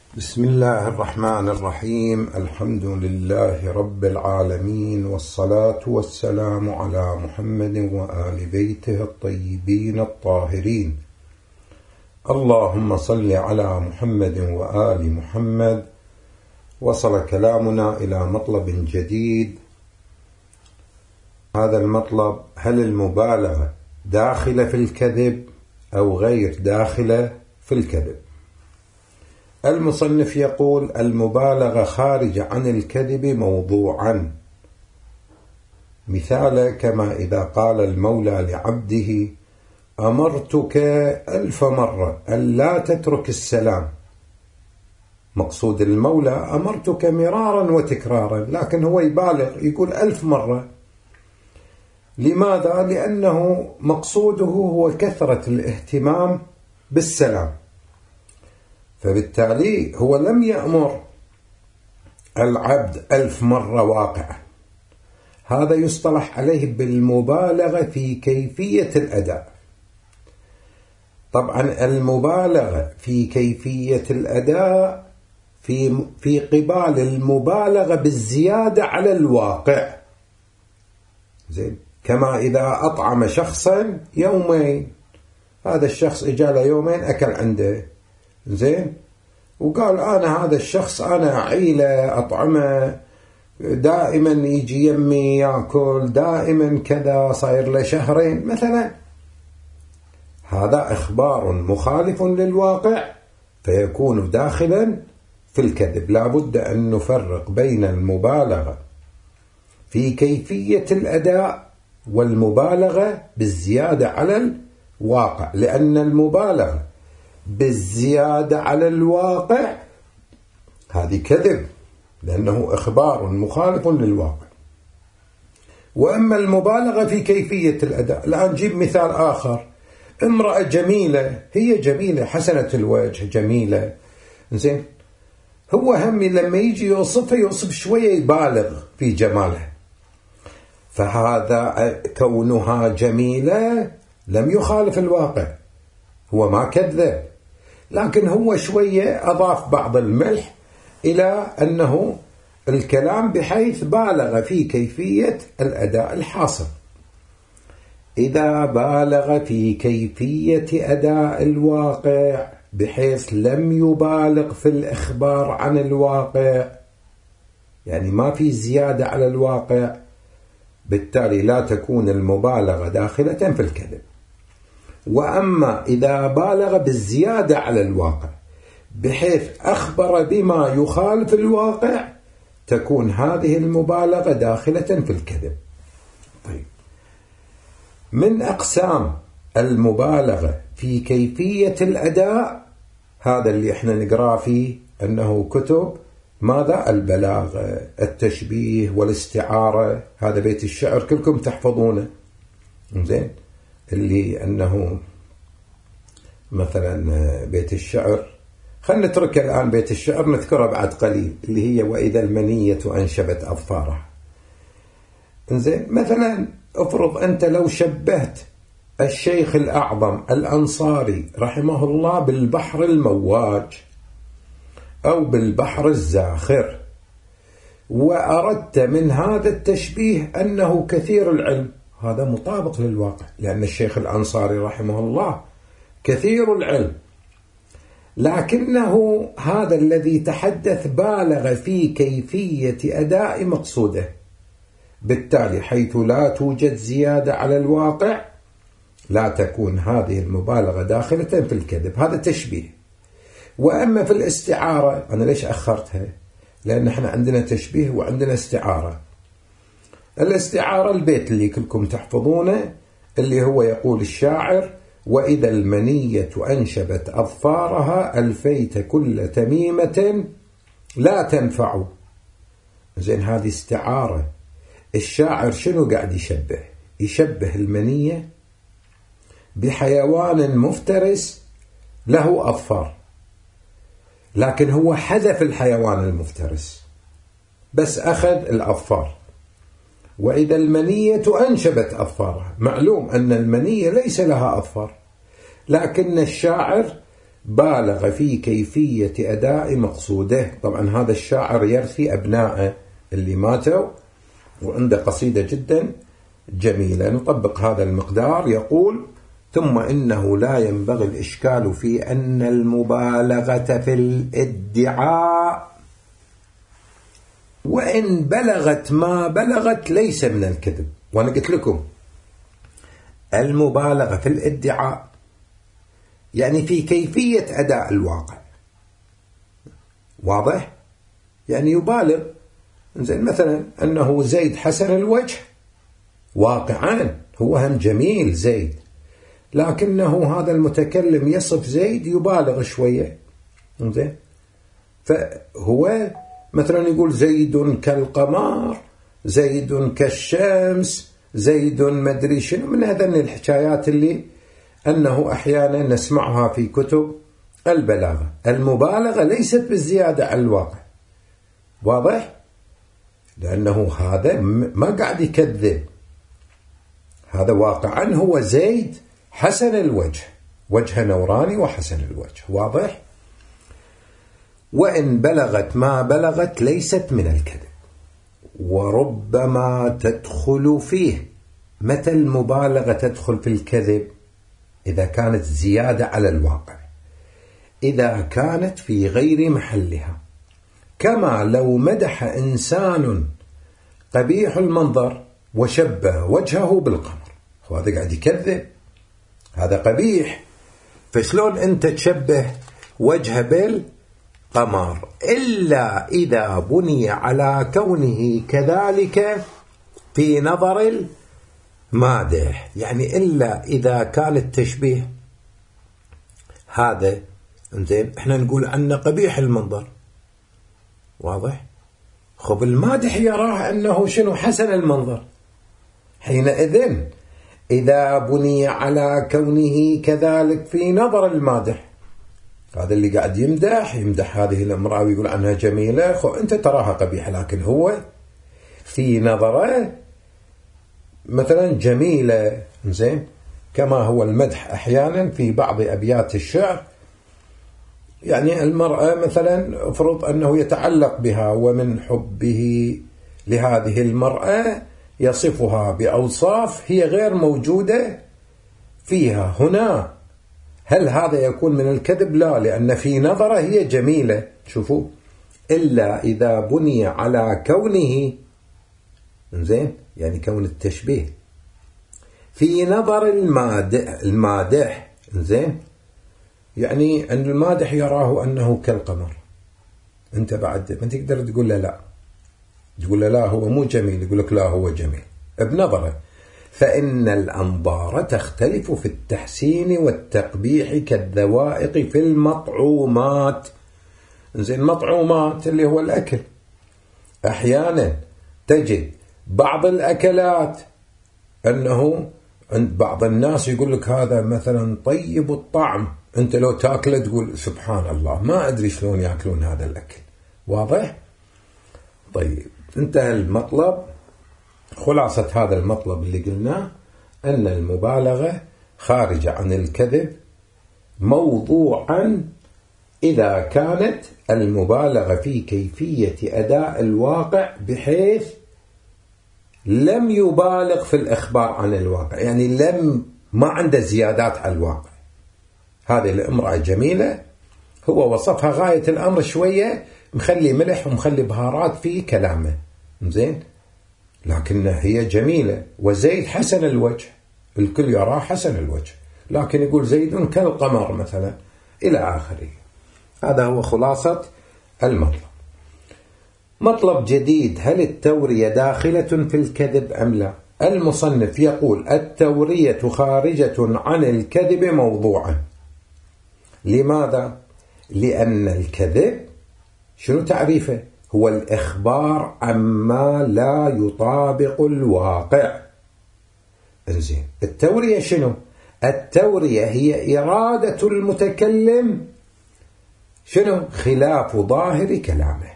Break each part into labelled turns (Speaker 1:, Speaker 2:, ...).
Speaker 1: بسم الله الرحمن الرحيم. الحمد لله رب العالمين، والصلاة والسلام على محمد وآل بيته الطيبين الطاهرين. اللهم صل على محمد وآل محمد. وصل كلامنا إلى مطلب جديد. هذا المطلب: هل المبالغة داخلة في الكذب أو غير داخلة في الكذب؟ المصنف يقول: المبالغة خارجة عن الكذب موضوعا، مثال كما إذا قال المولى لعبده: أمرتك 1000 مرة ألا تترك السلام. مقصود المولى أمرتك مرارا وتكرارا، لكن هو يبالغ يقول 1000 مرة. لماذا؟ لأنه مقصوده هو كثرة الاهتمام بالسلام، فبالتالي هو لم يأمر العبد 1000 مرة واقعة. هذا يصطلح عليه بالمبالغة في كيفية الأداء. طبعا المبالغة في كيفية الأداء في قبال المبالغة بالزيادة على الواقع. زين، كما إذا أطعم شخصا يومين، هذا الشخص إجاله يومين أكل عنده، زين، وقال أنا هذا الشخص أنا أعيله أطعمه، دائما يجي يمي يأكل، دائما كذا، صاير له شهرين مثلا. هذا إخبار مخالف للواقع فيكون داخلا في الكذب. لا بد أن نفرق بين المبالغة في كيفية الأداء والمبالغة بالزيادة على الواقع، لأن المبالغة بالزيادة على الواقع هذه كذب، لأنه إخبار مخالف للواقع. وأما المبالغة في كيفية الأداء، الآن نجيب مثال آخر: امرأة جميلة، هي جميلة حسنة الوجه جميلة، زين، هو همي لما يجي يوصفها يوصف شوية يبالغ في جمالها، فهذا كونها جميلة لم يخالف الواقع، هو ما كذب، لكن هو شوية أضاف بعض الملح إلى أنه الكلام بحيث بالغ في كيفية الأداء الحاصل. إذا بالغ في كيفية أداء الواقع بحيث لم يبالغ في الإخبار عن الواقع، يعني ما في زيادة على الواقع، بالتالي لا تكون المبالغة داخلة في الكذب. وأما إذا بالغ بالزيادة على الواقع بحيث أخبر بما يخالف الواقع، تكون هذه المبالغة داخلة في الكذب. طيب، من أقسام المبالغة في كيفية الأداء هذا اللي احنا نقرأ فيه أنه كتب ماذا؟ البلاغة، التشبيه والاستعارة. هذا بيت الشعر كلكم تحفظونه، زين، اللي أنه مثلا بيت الشعر، خلنا نترك الآن بيت الشعر نذكره بعد قليل، اللي هي وإذا المنية أنشبت أظفارها. زين، مثلا افرض أنت لو شبهت الشيخ الأعظم الأنصاري رحمه الله بالبحر المواج أو بالبحر الزاخر، وأردت من هذا التشبيه أنه كثير العلم، هذا مطابق للواقع، لأن الشيخ الأنصاري رحمه الله كثير العلم، لكنه هذا الذي تحدث بالغ في كيفية أداء مقصوده، بالتالي حيث لا توجد زيادة على الواقع لا تكون هذه المبالغة داخلة في الكذب. هذا تشبيه. وأما في الاستعارة، أنا ليش أخرتها؟ لأن احنا عندنا تشبيه وعندنا استعارة. الاستعارة البيت اللي كلكم تحفظونه، اللي هو يقول الشاعر: وإذا المنية أنشبت أظفارها ألفيت كل تميمة لا تنفع. زين، هذه استعارة. الشاعر شنو قاعد يشبه؟ يشبه المنية بحيوان مفترس له أظفار، لكن هو حذف الحيوان المفترس بس أخذ الأظفار. وإذا المنية أنشبت أظفارها، معلوم أن المنية ليس لها أظفار، لكن الشاعر بالغ في كيفية أداء مقصوده. طبعا هذا الشاعر يرثي أبنائه اللي ماتوا، وعنده قصيدة جدا جميلة نطبق هذا المقدار. يقول: ثم إنه لا ينبغي الإشكال في أن المبالغة في الادعاء وإن بلغت ما بلغت ليس من الكذب. وأنا قلت لكم المبالغة في الادعاء يعني في كيفية أداء الواقع. واضح؟ يعني يبالغ. زين مثلا أنه زيد حسن الوجه، واقعا هو هم جميل زيد، لكنه هذا المتكلم يصف زيد يبالغ شوية. زين، فهو مثلا يقول زيد كالقمر، زيد كالشمس، زيد مدري شنو، من هذين الحكايات اللي أنه أحيانا نسمعها في كتب البلاغة. المبالغة ليست بالزيادة على الواقع. واضح؟ لأنه هذا ما قاعد يكذب، هذا واقعا هو زيد حسن الوجه، وجه نوراني وحسن الوجه. واضح؟ وإن بلغت ما بلغت ليست من الكذب، وربما تدخل فيه. متى المبالغة تدخل في الكذب؟ إذا كانت زيادة على الواقع، إذا كانت في غير محلها، كما لو مدح إنسان قبيح المنظر وشبه وجهه بالقمر، وهذا قاعد يكذب، هذا قبيح، فشلون أنت تشبه وجهه بالقمر؟ إلا إذا بني على كونه كذلك في نظر المادح، يعني إلا إذا كان التشبيه هذا زين احنا نقول عنه قبيح المنظر. واضح؟ خب المادح يراه أنه شنو حسن المنظر، حينئذ إذا بني على كونه كذلك في نظر المادح، هذا اللي قاعد يمدح هذه الامرأة ويقول عنها جميلة، خب أنت تراها قبيحة، لكن هو في نظره مثلا جميلة. زين، كما هو المدح أحيانا في بعض أبيات الشعر، يعني المرأة مثلا افرض أنه يتعلق بها ومن حبه لهذه المرأة يصفها بأوصاف هي غير موجودة فيها هنا. هل هذا يكون من الكذب؟ لا، لأن في نظره هي جميلة. شوفوا، إلا إذا بني على كونه، زين، يعني كون التشبيه في نظر المادح، زين، يعني أن المادح يراه أنه كالقمر، أنت بعد ما تقدر تقول له لا، تقول له لا هو مو جميل، يقول لك لا هو جميل بنظره. فإن الأنظار تختلف في التحسين والتقبيح كالذوائق في المطعومات. زين، مطعومات اللي هو الأكل، أحيانا تجد بعض الأكلات أنه عند بعض الناس يقول لك هذا مثلا طيب الطعم، أنت لو تاكله تقول سبحان الله ما أدري شلون يأكلون هذا الأكل. واضح؟ طيب، انتهى المطلب. خلاصة هذا المطلب اللي قلناه أن المبالغة خارجة عن الكذب موضوعا إذا كانت المبالغة في كيفية أداء الواقع بحيث لم يبالغ في الإخبار عن الواقع، يعني ما عنده زيادات على الواقع. هذه الامرأة جميلة، هو وصفها غاية الأمر شوية، مخلي ملح ومخلي بهارات في كلامه، زين، لكنها هي جميلة. وزيد حسن الوجه، الكل يراه حسن الوجه، لكن يقول زيد كالقمر مثلا إلى آخره. هذا هو خلاصة المطلب. مطلب جديد: هل التورية داخلة في الكذب أم لا؟ المصنف يقول: التورية خارجة عن الكذب موضوعا. لماذا؟ لأن الكذب شنو تعريفه؟ هو الإخبار عما لا يطابق الواقع. انزين، التورية شنو؟ التورية هي إرادة المتكلم شنو؟ خلاف ظاهر كلامه.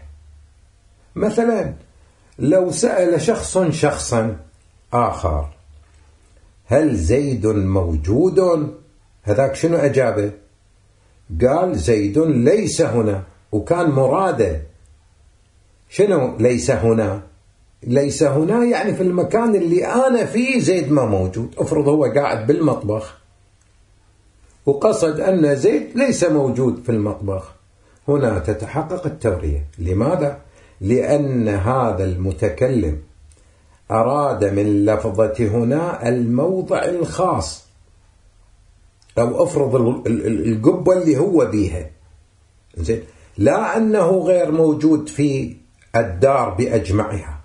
Speaker 1: مثلا لو سأل شخصا آخر هل زيد موجود؟ هذاك شنو أجابه؟ قال زيد ليس هنا، وكان مراده شنو ليس هنا؟ ليس هنا يعني في المكان اللي أنا فيه زيد ما موجود. افرض هو قاعد بالمطبخ وقصد أن زيد ليس موجود في المطبخ، هنا تتحقق التورية. لماذا؟ لأن هذا المتكلم أراد من لفظة هنا الموضع الخاص، أو أفرض القبة اللي هو بيها، زين، لا أنه غير موجود في الدار بأجمعها.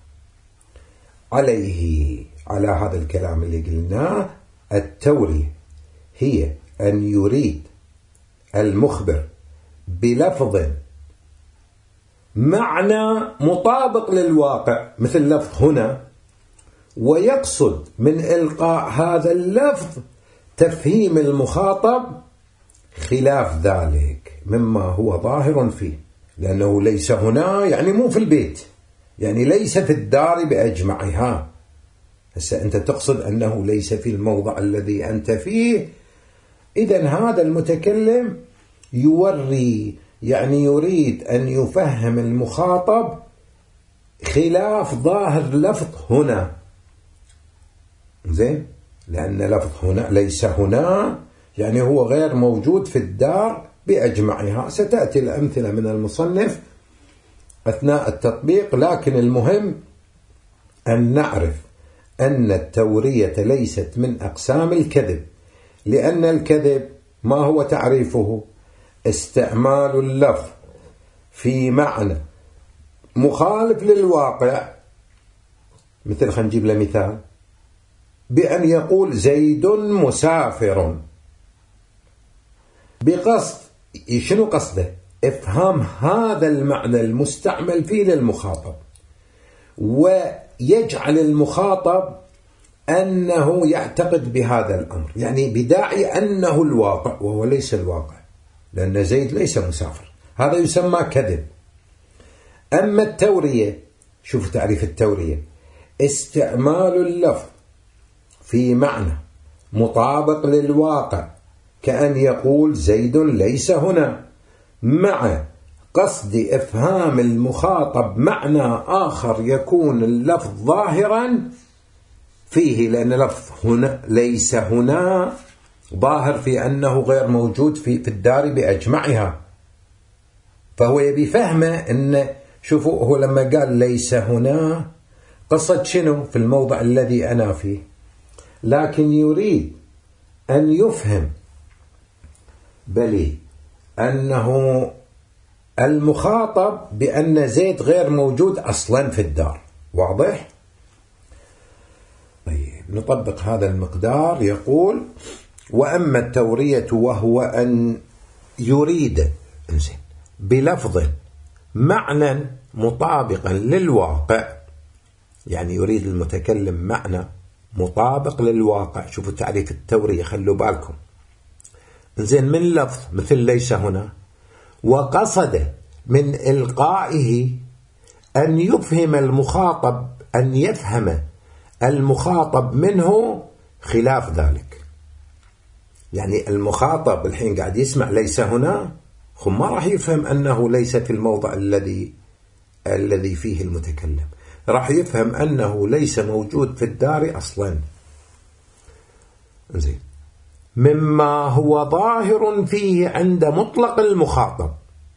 Speaker 1: على هذا الكلام اللي قلناه، التورية هي أن يريد المخبر بلفظ معنى مطابق للواقع مثل لفظ هنا، ويقصد من إلقاء هذا اللفظ تفهيم المخاطب خلاف ذلك مما هو ظاهر فيه، لأنه ليس هنا يعني مو في البيت، يعني ليس في الدار بأجمعها. هسه أنت تقصد أنه ليس في الموضع الذي أنت فيه، إذن هذا المتكلم يوري، يعني يريد أن يفهم المخاطب خلاف ظاهر لفظ هنا، زين، لأن لفظ هنا ليس هنا يعني هو غير موجود في الدار بأجمعها. ستأتي الأمثلة من المصنف أثناء التطبيق، لكن المهم أن نعرف أن التورية ليست من أقسام الكذب، لأن الكذب ما هو تعريفه؟ استعمال اللفظ في معنى مخالف للواقع. مثل خلينا نجيب له مثال، بأن يقول زيد مسافر، بقصد شنو قصده؟ افهام هذا المعنى المستعمل فيه للمخاطب، ويجعل المخاطب أنه يعتقد بهذا الأمر، يعني بداعي أنه الواقع وهو ليس الواقع، لأن زيد ليس مسافر. هذا يسمى كذب. أما التورية، شوف تعريف التورية: استعمال اللفظ في معنى مطابق للواقع، كأن يقول زيد ليس هنا، مع قصد إفهام المخاطب معنى آخر يكون اللفظ ظاهرا فيه، لأن لفظ هنا ليس هنا ظاهر في أنه غير موجود في الدار بأجمعها، فهو يبي فهمه أن شوفوا هو لما قال ليس هنا قصد شنو في الموضع الذي أنا فيه، لكن يريد أن يفهم بلي أنه المخاطب بأن زيد غير موجود أصلا في الدار. واضح؟ طيب نطبق هذا المقدار. يقول: وأما التورية وهو أن يريد بلفظ معنى مطابقا للواقع، يعني يريد المتكلم معنى مطابق للواقع. شوفوا تعريف التورية، خلوا بالكم، زين، من لفظ مثل ليس هنا، وقصد من إلقائه أن يفهم المخاطب، أن يفهم المخاطب منه خلاف ذلك. يعني المخاطب الحين قاعد يسمع ليس هنا، ما راح يفهم أنه ليس في الموضع الذي فيه المتكلم، راح يفهم أنه ليس موجود في الدار أصلا. زين، مما هو ظاهر فيه عند مطلق المخاطب،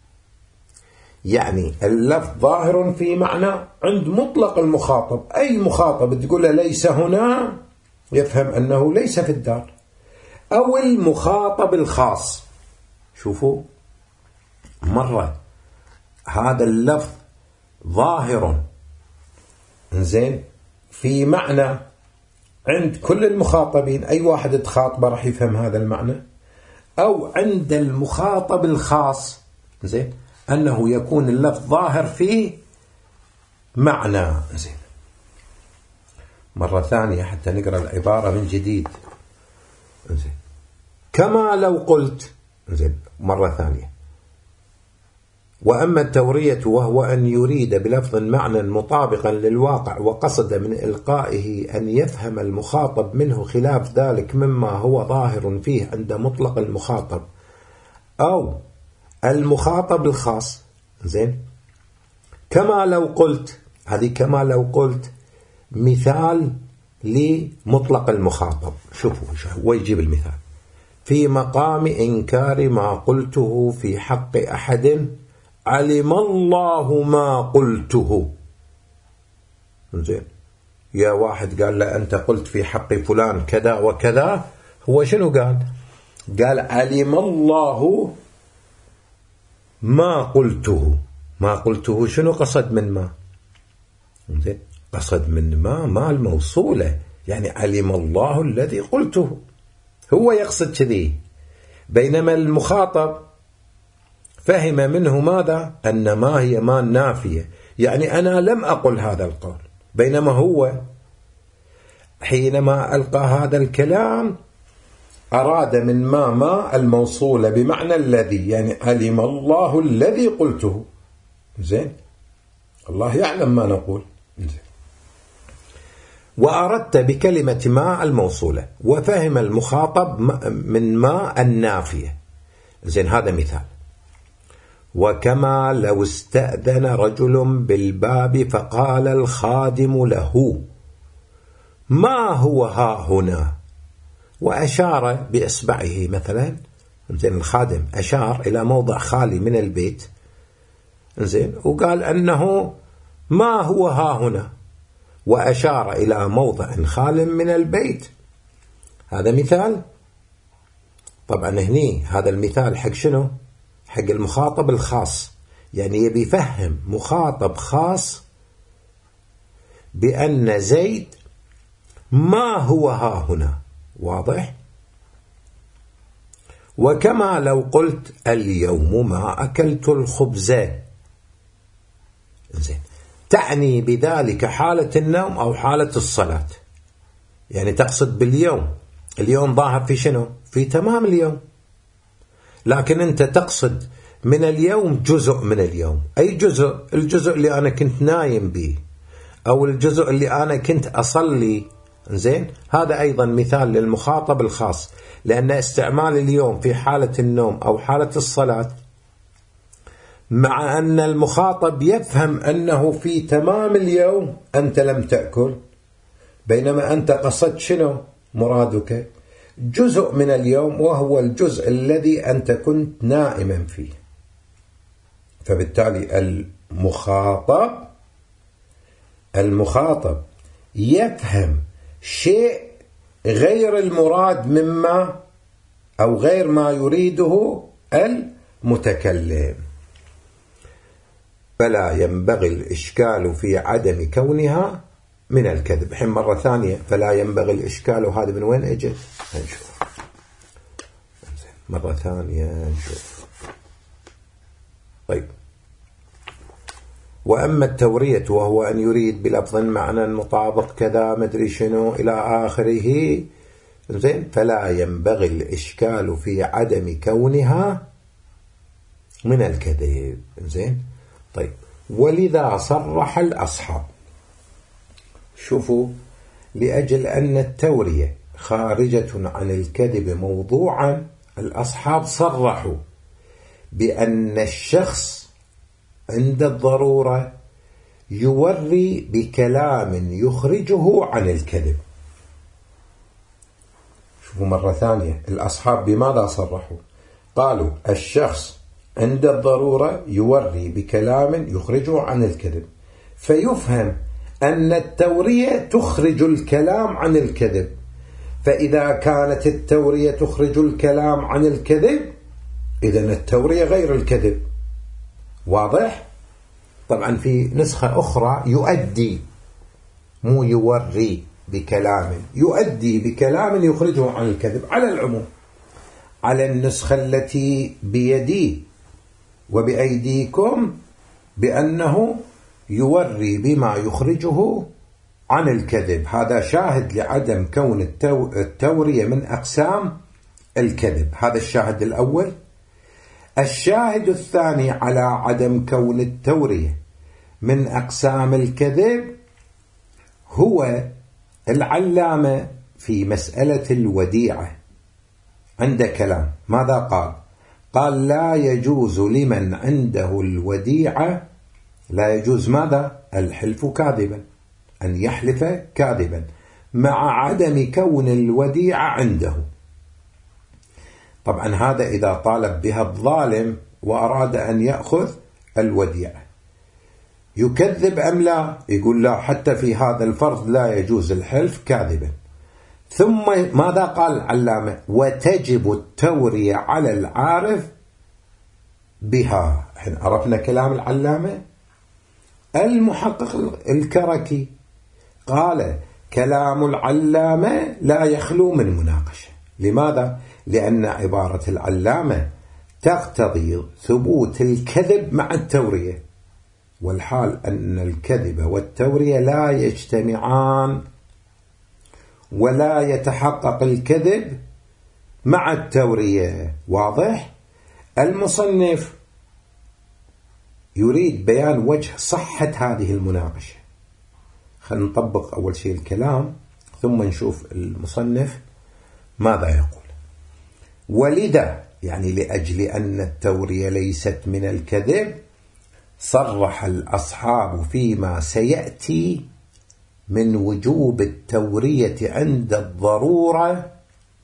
Speaker 1: يعني اللفظ ظاهر في معنى عند مطلق المخاطب. أي مخاطب تقول له ليس هنا يفهم أنه ليس في الدار. أو المخاطب الخاص، شوفوا مرة هذا اللفظ ظاهر زين في معنى عند كل المخاطبين، أي واحد تخاطبه راح يفهم هذا المعنى. أو عند المخاطب الخاص، زين، أنه يكون اللفظ ظاهر فيه معنى. زين، مرة ثانية حتى نقرأ العبارة من جديد. زين، كما لو قلت، زين، مرة ثانية: وأما التورية وهو أن يريد بلفظ معنى مطابقا للواقع، وقصد من إلقائه أن يفهم المخاطب منه خلاف ذلك مما هو ظاهر فيه عند مطلق المخاطب، أو المخاطب الخاص. زين، كما لو قلت، هذه كما لو قلت مثال لمطلق المخاطب. شوفوا هو يجيب المثال: في مقام إنكار ما قلته في حق أحد علم الله ما قلته. زين، يا واحد قال له أنت قلت في حق فلان كذا وكذا، هو شنو قال؟ قال علم الله ما قلته. ما قلته شنو قصد من ما؟ زين، قصد من ما الموصولة، يعني علم الله الذي قلته، هو يقصد كذي. بينما المخاطب فهم منه ماذا؟ أن ما هي ما النافية، يعني أنا لم أقل هذا القول. بينما هو حينما ألقى هذا الكلام أراد من ما الموصولة بمعنى الذي، يعني علم الله الذي قلته. زين، الله يعلم ما نقول. زين، وأردت بكلمة ما الموصولة، وفهم المخاطب من ما النافية. زين، هذا مثال. وكما لو استأذن رجل بالباب فقال الخادم له ما هو ها هنا، وأشار بإصبعه مثلا. زين، الخادم أشار إلى موضع خالي من البيت، زين، وقال أنه ما هو ها هنا، وأشار إلى موضع خال من البيت. هذا مثال. طبعا هني هذا المثال حق شنو؟ حق المخاطب الخاص، يعني يبي يفهم مخاطب خاص بأن زيد ما هو ها هنا. واضح؟ وكما لو قلت اليوم ما أكلت الخبز. زين، تعني بذلك حالة النوم أو حالة الصلاة، يعني تقصد باليوم. اليوم ظاهر في شنو؟ في تمام اليوم، لكن أنت تقصد من اليوم جزء من اليوم. أي جزء؟ الجزء اللي أنا كنت نايم به، أو الجزء اللي أنا كنت أصلي. زين، هذا أيضا مثال للمخاطب الخاص، لأن استعمال اليوم في حالة النوم أو حالة الصلاة، مع أن المخاطب يفهم أنه في تمام اليوم أنت لم تأكل، بينما أنت قصدت شنو مرادك؟ جزء من اليوم، وهو الجزء الذي أنت كنت نائما فيه. فبالتالي المخاطب يفهم شيء غير المراد مما أو غير ما يريده المتكلم. فلا ينبغي الإشكال في عدم كونها من الكذب. حين مرة ثانية، فلا ينبغي الإشكال، وهذا من وين أجل؟ نشوف مرة ثانية نشوف. طيب، وأما التورية وهو أن يريد بلفظ معنى مطابق كذا مدري شنو إلى آخره. زين، فلا ينبغي الإشكال في عدم كونها من الكذب. زين، طيب، ولذا صرح الأصحاب. شوفوا، لأجل أن التورية خارجة عن الكذب موضوعا، الأصحاب صرحوا بأن الشخص عند الضرورة يوري بكلام يخرجه عن الكذب. شوفوا مرة ثانية، الأصحاب بماذا صرحوا؟ قالوا الشخص عند الضرورة يوري بكلام يخرجه عن الكذب، فيفهم أن التورية تخرج الكلام عن الكذب. فإذا كانت التورية تخرج الكلام عن الكذب، إذن التورية غير الكذب. واضح؟ طبعا في نسخة أخرى يؤدي، مو يوري بكلام، يؤدي بكلام يخرجه عن الكذب. على العموم، على النسخة التي بيدي وبأيديكم بأنه يوري بما يخرجه عن الكذب. هذا شاهد لعدم كون التورية من أقسام الكذب. هذا الشاهد الأول. الشاهد الثاني على عدم كون التورية من أقسام الكذب هو العلامة في مسألة الوديعة. عند كلام ماذا قال؟ قال لا يجوز لمن عنده الوديعة، لا يجوز ماذا؟ الحلف كاذبا، أن يحلف كاذبا مع عدم كون الوديعة عنده. طبعا هذا إذا طالب بها الظالم وأراد أن يأخذ الوديعة، يكذب أم لا؟ يقول لا، حتى في هذا الفرض لا يجوز الحلف كاذبا. ثم ماذا قال العلامة؟ وتجب التورية على العارف بها. حين عرفنا كلام العلامة. المحقق الكركي قال كلام العلامة لا يخلو من مناقشة. لماذا؟ لأن عبارة العلامة تقتضي ثبوت الكذب مع التورية، والحال أن الكذب والتورية لا يجتمعان، ولا يتحقق الكذب مع التورية. واضح؟ المصنف يريد بيان وجه صحة هذه المناقشة. خلينا نطبق أول شيء الكلام ثم نشوف المصنف ماذا يقول. ولذا يعني لأجل أن التورية ليست من الكذب، صرح الأصحاب فيما سيأتي من وجوب التورية عند الضرورة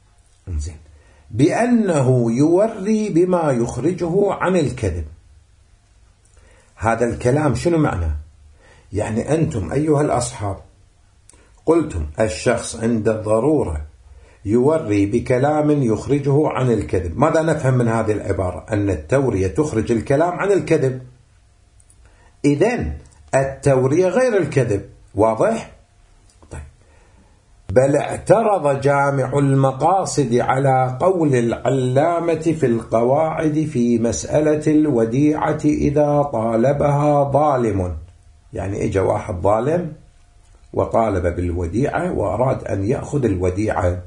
Speaker 1: بأنه يوري بما يخرجه عن الكذب. هذا الكلام شنو معناه؟ يعني أنتم أيها الأصحاب قلتم الشخص عند الضرورة يوري بكلام يخرجه عن الكذب. ماذا نفهم من هذه العبارة؟ أن التورية تخرج الكلام عن الكذب، إذن التورية غير الكذب. واضح؟ طيب. بل اعترض جامع المقاصد على قول العلامة في القواعد في مسألة الوديعة إذا طالبها ظالم. يعني إجا واحد ظالم وطالب بالوديعة وأراد أن يأخذ الوديعة.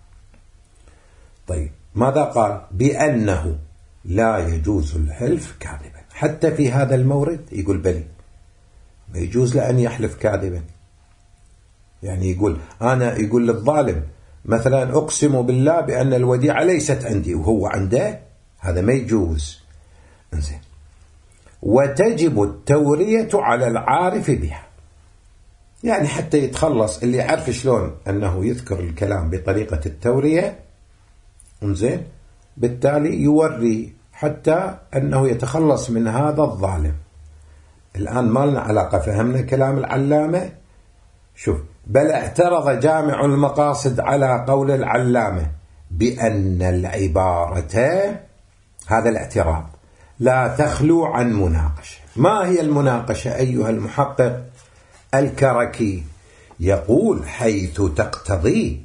Speaker 1: طيب ماذا قال؟ بأنه لا يجوز الحلف كاذبا. حتى في هذا المورد يقول بلي ما يجوز لأن يحلف كاذبا. يعني يقول للظالم مثلا أقسم بالله بأن الوديعة ليست عندي وهو عنده، هذا ما يجوز. انزين. وتجب التورية على العارف بها، يعني حتى يتخلص اللي يعرف شلون أنه يذكر الكلام بطريقة التورية، انزين، بالتالي يوري حتى أنه يتخلص من هذا الظالم. الآن ما لنا علاقة، فهمنا كلام العلامة. شوف، بل اعترض جامع المقاصد على قول العلامة بأن العبارة، هذا الاعتراض لا تخلو عن مناقشة. ما هي المناقشة أيها المحقق الكركي؟ يقول حيث تقتضي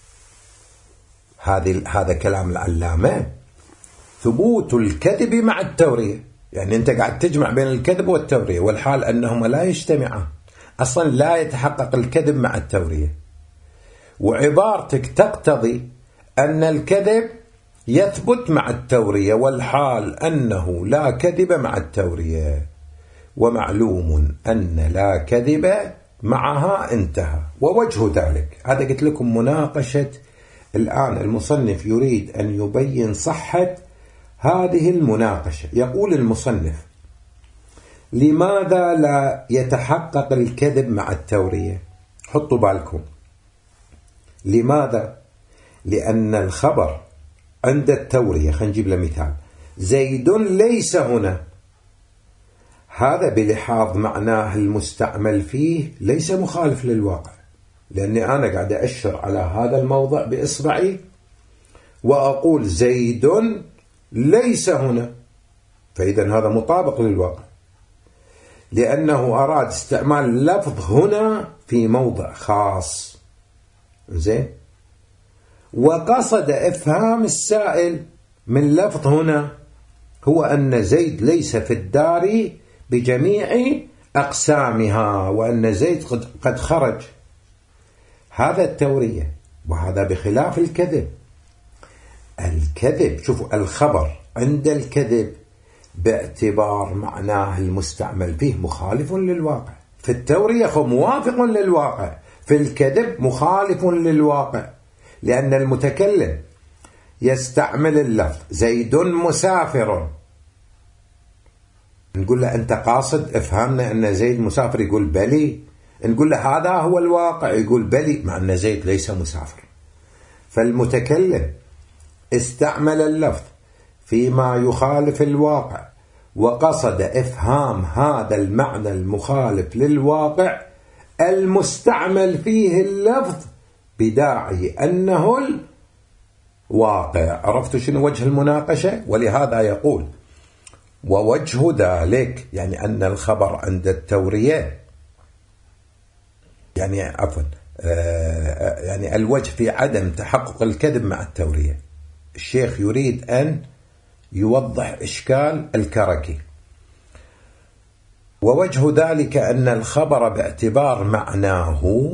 Speaker 1: هذا كلام العلامة ثبوت الكذب مع التورية. يعني أنت قاعد تجمع بين الكذب والتورية، والحال أنهما لا يجتمعان أصلا، لا يتحقق الكذب مع التورية. وعبارتك تقتضي أن الكذب يثبت مع التورية، والحال أنه لا كذب مع التورية، ومعلوم أن لا كذب معها انتهى. ووجه ذلك، هذا قلت لكم مناقشة. الآن المصنف يريد أن يبين صحة هذه المناقشة. يقول المصنف لماذا لا يتحقق الكذب مع التورية؟ حطوا بالكم، لماذا؟ لأن الخبر عند التورية، خلينا نجيب له مثال، زيد ليس هنا، هذا بلحاظ معناه المستعمل فيه ليس مخالف للواقع، لأني أنا قاعد أشر على هذا الموضع بإصبعي وأقول زيد ليس هنا، فإذا هذا مطابق للواقع، لأنه أراد استعمال لفظ هنا في موضع خاص. زين، وقصد إفهام السائل من لفظ هنا هو أن زيد ليس في الدار بجميع أقسامها، وأن زيد قد خرج. هذا التورية، وهذا بخلاف الكذب. الكذب، شوفوا، الخبر عند الكذب باعتبار معناه المستعمل فيه مخالف للواقع. في التورية موافق للواقع، في الكذب مخالف للواقع، لأن المتكلم يستعمل اللفظ زيد مسافر، نقول له أنت قاصد افهمنا أن زيد مسافر، يقول بلي. نقول له هذا هو الواقع، يقول بلي، مع أن زيد ليس مسافر. فالمتكلم استعمل اللفظ فيما يخالف الواقع وقصد إفهام هذا المعنى المخالف للواقع المستعمل فيه اللفظ بداعي أنه الواقع. عرفتوا شنو وجه المناقشة؟ ولهذا يقول ووجه ذلك، يعني أن الخبر عند التورية، يعني عفوا يعني الوجه في عدم تحقق الكذب مع التورية. الشيخ يريد أن يوضح إشكال الكركي. ووجه ذلك أن الخبر باعتبار معناه،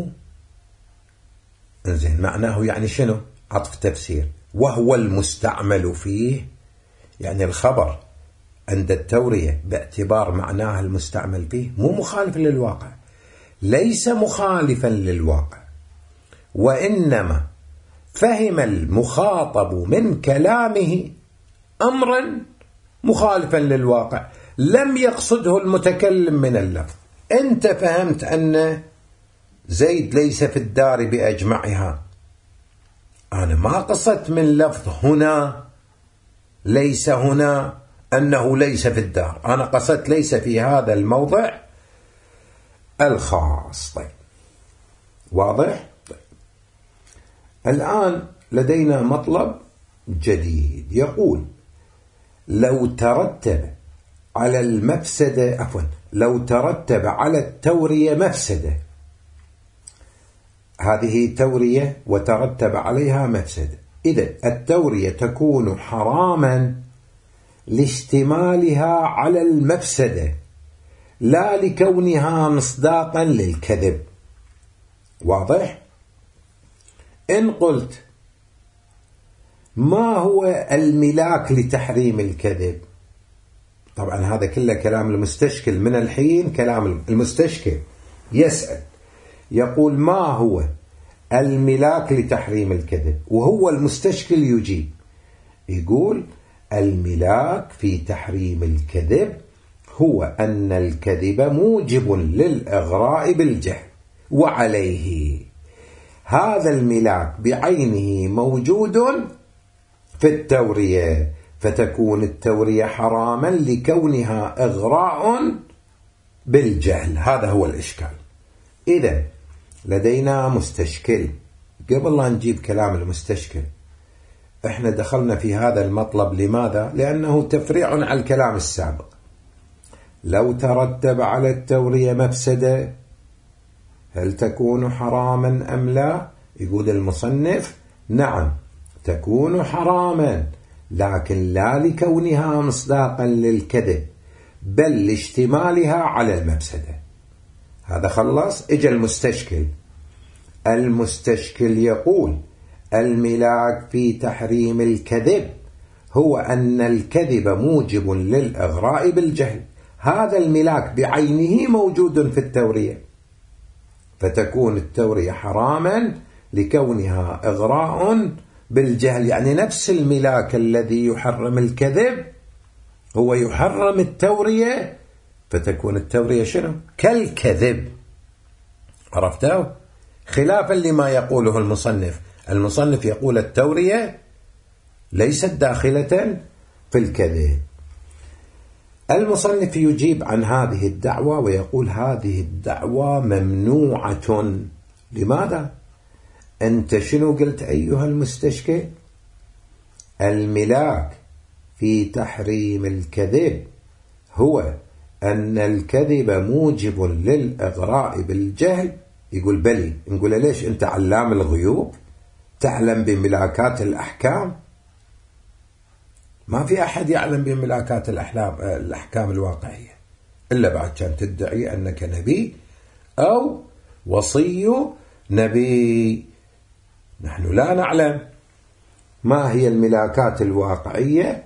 Speaker 1: إنزين معناه يعني شنو؟ عطف تفسير، وهو المستعمل فيه، يعني الخبر عند التورية باعتبار معناه المستعمل فيه مو مخالف للواقع، ليس مخالفا للواقع، وإنما فهم المخاطب من كلامه أمرا مخالفا للواقع لم يقصده المتكلم من اللفظ. أنت فهمت أن زيد ليس في الدار بأجمعها، أنا ما قصدت من لفظ هنا ليس هنا أنه ليس في الدار، أنا قصدت ليس في هذا الموضع الخاص. طيب واضح؟ طيب. الآن لدينا مطلب جديد يقول لو ترتب على المفسدة، عفوا لو ترتب على التورية مفسدة، هذه تورية وترتب عليها مفسدة، إذا التورية تكون حراما لاشتمالها على المفسدة لا لكونها مصداقا للكذب. واضح؟ إن قلت ما هو الملاك لتحريم الكذب، طبعا هذا كله كلام المستشكل من الحين، كلام المستشكل يسأل يقول ما هو الملاك لتحريم الكذب، وهو المستشكل يجيب يقول الملاك في تحريم الكذب هو أن الكذب موجب للإغراء بالجهل، وعليه هذا الملاك بعينه موجود في التورية، فتكون التورية حراما لكونها إغراء بالجهل. هذا هو الإشكال. إذا لدينا مستشكل. قبل لا نجيب كلام المستشكل احنا دخلنا في هذا المطلب، لماذا؟ لأنه تفريع على الكلام السابق. لو ترتب على التورية مفسدة هل تكون حراما أم لا؟ يقول المصنف نعم تكون حراما، لكن لا لكونها مصداقا للكذب بل لاشتمالها على المفسدة. هذا خلص. اجى المستشكل. المستشكل يقول الملاك في تحريم الكذب هو أن الكذب موجب للإغراء بالجهل، هذا الملاك بعينه موجود في التورية، فتكون التورية حراما لكونها إغراء بالجهل. يعني نفس الملاك الذي يحرم الكذب هو يحرم التورية، فتكون التورية شنو؟ كالكذب. عرفتوا؟ خلافا لما يقوله المصنف. المصنف يقول التورية ليست داخلة في الكذب. المصنف يجيب عن هذه الدعوة ويقول هذه الدعوة ممنوعة. لماذا؟ أنت شنو قلت أيها المستشكل؟ الملاك في تحريم الكذب هو أن الكذب موجب للإغراء بالجهل. يقول بلي. نقول ليش أنت علام الغيوب تعلم بملاكات الأحكام؟ ما في أحد يعلم بملاكات الأحكام الواقعية إلا بعد كان تدعي أنك نبي أو وصي نبي. نحن لا نعلم ما هي الملاكات الواقعية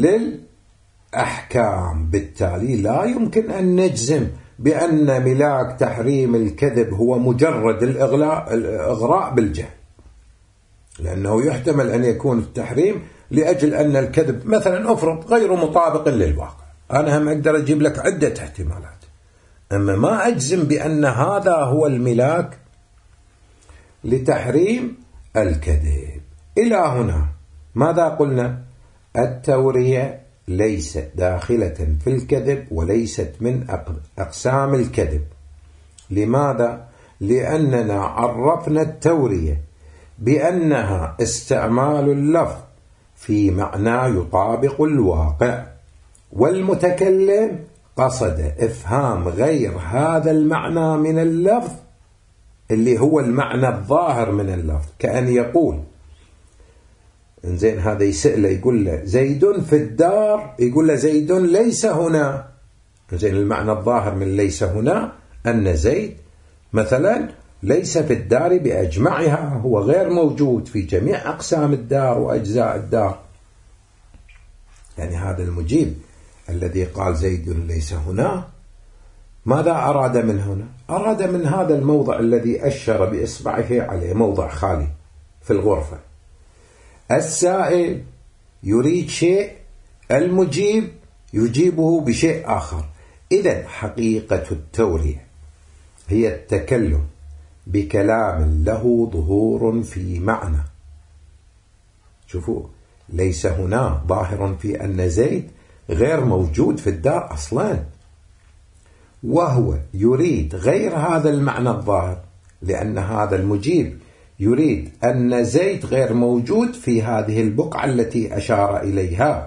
Speaker 1: للأحكام، بالتالي لا يمكن أن نجزم بأن ملاك تحريم الكذب هو مجرد الإغراء بالجهل. لأنه يحتمل أن يكون التحريم لأجل أن الكذب مثلا أفرض غير مطابق للواقع، أنا هم أقدر أجيب لك عدة احتمالات، أما ما أجزم بأن هذا هو الملاك لتحريم الكذب. إلى هنا ماذا قلنا؟ التورية ليست داخلة في الكذب وليست من أقسام الكذب. لماذا؟ لأننا عرفنا التورية بأنها استعمال اللفظ في معنى يطابق الواقع، والمتكلم قصد إفهام غير هذا المعنى من اللفظ اللي هو المعنى الظاهر من اللفظ، كأن يقول إنزين هذا يسأله يقول له زيد في الدار، يقول له زيد ليس هنا. إنزين المعنى الظاهر من ليس هنا أن زيد مثلا ليس في الدار بأجمعها، هو غير موجود في جميع أقسام الدار وأجزاء الدار. يعني هذا المجيب الذي قال زيد ليس هنا ماذا أراد من هنا؟ أراد من هذا الموضع الذي أشر بإصبعه عليه، موضع خالي في الغرفة. السائل يريد شيء، المجيب يجيبه بشيء آخر. إذن حقيقة التورية هي التكلم بكلام له ظهور في معنى. شوفوا، ليس هنا ظاهر في أن زيد غير موجود في الدار أصلا، وهو يريد غير هذا المعنى الظاهر، لأن هذا المجيب يريد أن زيد غير موجود في هذه البقعة التي أشار إليها،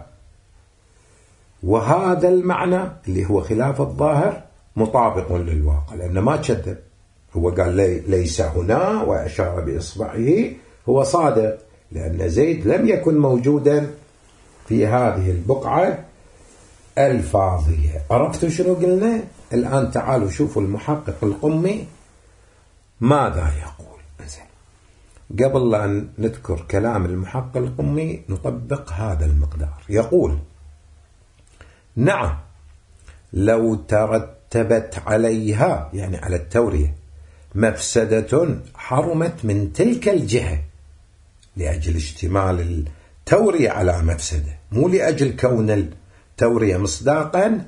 Speaker 1: وهذا المعنى اللي هو خلاف الظاهر مطابق للواقع، لأنه ما كذب، هو قال ليس هنا وأشار بإصبعه، هو صادق، لأن زيد لم يكن موجودا في هذه البقعة الفاضية. عرفتوا شنو قلنا؟ الآن تعالوا شوفوا المحقق القمي ماذا يقول. قبل أن نذكر كلام المحقق القمي نطبق هذا المقدار. يقول: نعم، لو ترتبت عليها، يعني على التورية، مفسدة حرمت من تلك الجهة، لأجل اشتمال التورية على مفسدة، مو لأجل كون التورية مصداقا